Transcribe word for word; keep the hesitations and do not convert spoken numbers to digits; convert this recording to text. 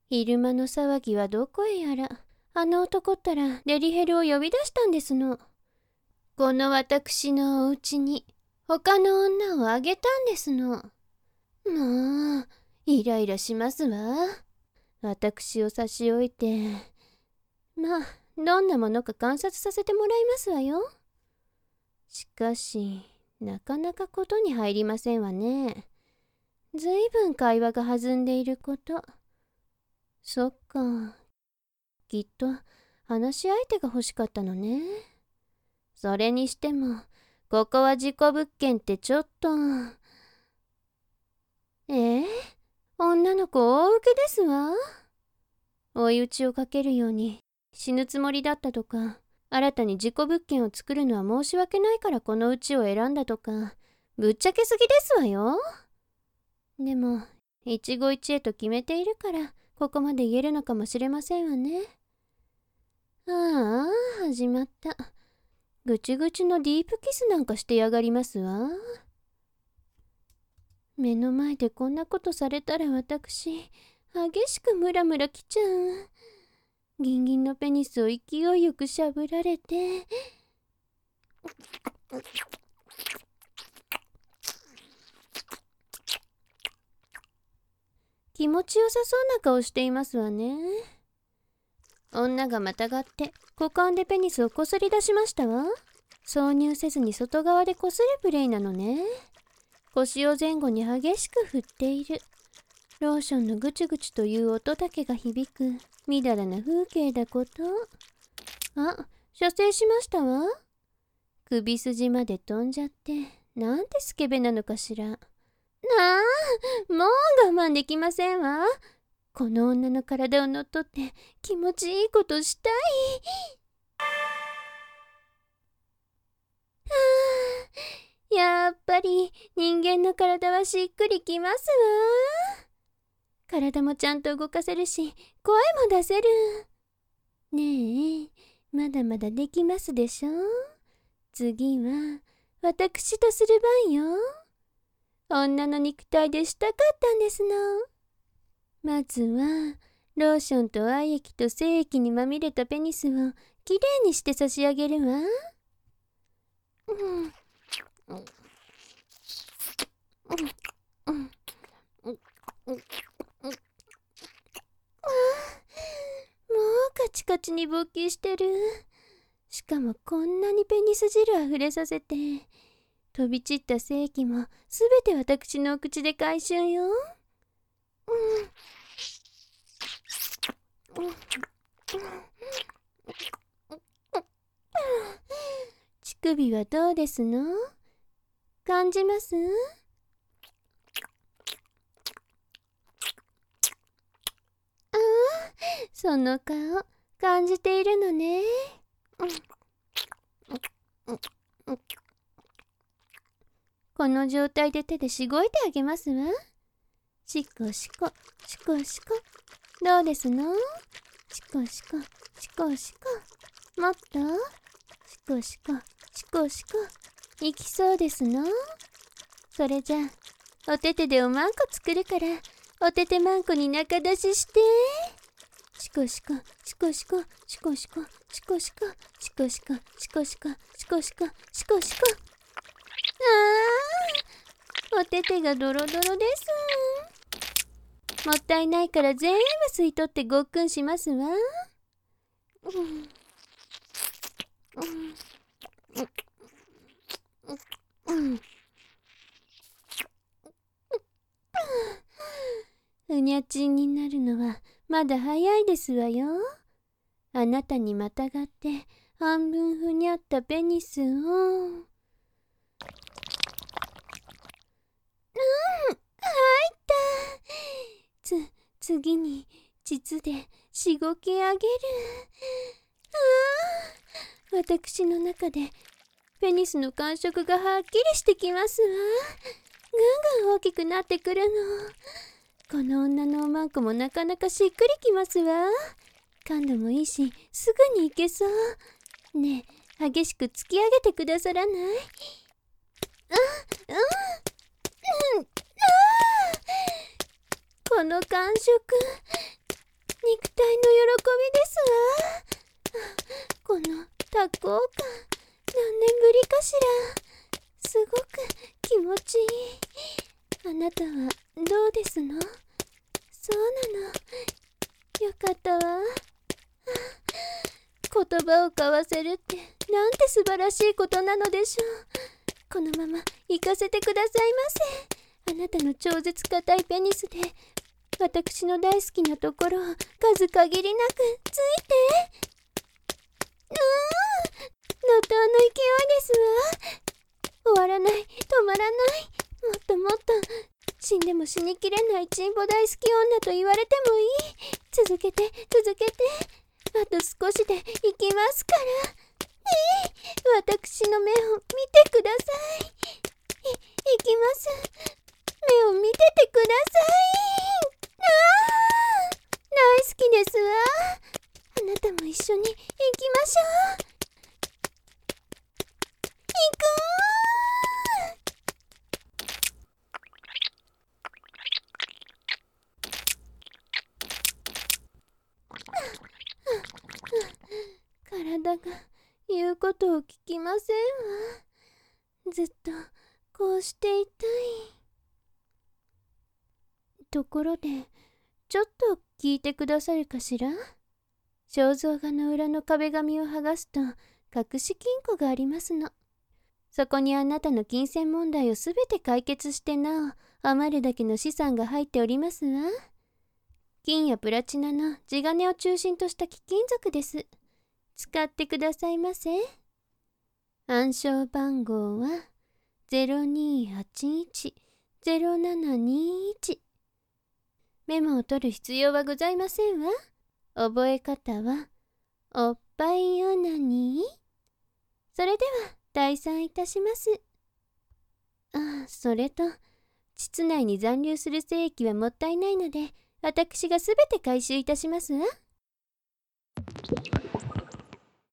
昼間の騒ぎはどこへやら。あの男ったらデリヘルを呼び出したんですの。この私のお家に他の女をあげたんですの。もうイライラしますわ。私を差し置いて、まあどんなものか観察させてもらいますわよ。しかしなかなかことに入りませんわね。ずいぶん会話が弾んでいること。そっか、きっと話し相手が欲しかったのね。それにしてもここは事故物件ってちょっと。えー、女の子大受けですわ。追い打ちをかけるように死ぬつもりだったとか、新たに事故物件を作るのは申し訳ないからこの家を選んだとか、ぶっちゃけすぎですわよ。でも一期一会と決めているからここまで言えるのかもしれませんわね。ああ、始まった。ぐちぐちのディープキスなんかしてやがりますわ。目の前でこんなことされたら私激しくムラムラきちゃう。ギンギンのペニスを勢いよくしゃぶられて、気持ちよさそうな顔していますわね。女がまたがって股間でペニスをこすり出しましたわ。挿入せずに外側でこするプレイなのね。腰を前後に激しく振っている。ローションのぐちゅぐちゅという音だけが響くみだらな風景だこと。あ、射精しましたわ。首筋まで飛んじゃってなんてスケベなのかしら。なあ、もう我慢できませんわ。この女の体を乗っ取って気持ちいいことしたい。はあ、やっぱり人間の体はしっくりきますわ。体もちゃんと動かせるし声も出せる。ねえ、まだまだできますでしょ。次は私とする番よ。女の肉体でしたかったんですの。まずはローションと愛液と精液にまみれたペニスをきれいにして差し上げるわ。うんうんうんうんうんうん。もうカチカチに勃起してる。しかもこんなにペニス汁あふれさせて、飛び散った精液もすべて私のお口で回収よ。うん、乳首はどうですの？感じます？ああ、その顔感じているのね。この状態で手でしごいてあげますわ。しこしこしこしこ。どうですの？しこしこしこしこ。もっとしこしこしこしこ。いきそうですの？それじゃあおててでおまんこ作るからおててまんこに中出しして。しこしこしこしこしこしこしこしこしこしこしこしこしこしこしこしこ。あー、おててがドロドロです。もったいないから全部吸い取ってごっくんしますわ。うんうんうにゃちんになるのはまだ早いですわよ。あなたにまたがって半分ふにゃったペニスを。うん、入った。つ、次に膣でしごき上げる。ああ、私の中でペニスの感触がはっきりしてきますわ。ぐんぐん大きくなってくるの。この女のおまんこもなかなかしっくりきますわ。感度もいいしすぐにいけそう。ねえ、激しく突き上げてくださらない？あ、うん、うん、あ、この感触肉体の喜びですわ。この多幸感、何年ぶりかしら。すごく気持ちいい。あなたはどうですの？そうなの。よかったわ。言葉を交わせるってなんて素晴らしいことなのでしょう。このまま行かせてくださいませ。あなたの超絶硬いペニスで私の大好きなところを数限りなくついて。うーん、怒涛の勢いですわ。終わらない、止まらない。もっともっと。死んでも死にきれないチンポ大好き女と言われてもいい。続けて続けて。あと少しで行きますから。ええ、私の目を見てください。い、行きます。目を見ててください。ああ、大好きですわ。あなたも一緒に行きましょう。行くー。体が言うことを聞きませんわ。ずっとこうしていたい。ところで、ちょっと聞いてくださるかしら？肖像画の裏の壁紙を剥がすと隠し金庫がありますの。そこにあなたの金銭問題をすべて解決してなお余るだけの資産が入っておりますわ。金やプラチナの地金を中心とした貴金属です。使ってくださいませ。暗証番号は ゼロにーはちいち ゼロななにーいち。メモを取る必要はございませんわ。覚え方はおっぱいオナニー。それでは退散いたします。ああ、それと膣内に残留する精液はもったいないので私がすべて回収いたしますわ。